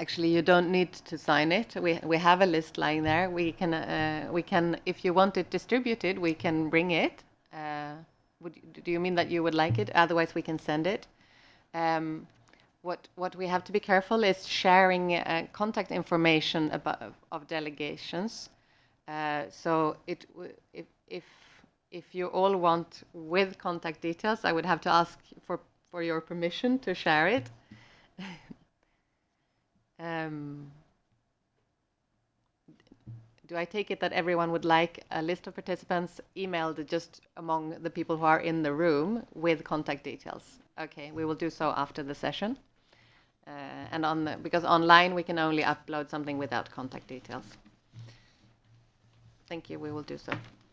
Actually, you don't need to sign it. We have a list lying there. We can if you want it distributed, we can bring it. Do you mean that you would like it? Otherwise, we can send it. Um, what we have to be careful is sharing contact information of delegations. So if you all want with contact details, I would have to ask for your permission to share it. Um, do I take it that everyone would like a list of participants emailed just among the people who are in the room with contact details? Okay, we will do so after the session. Because online we can only upload something without contact details. Thank you, we will do so.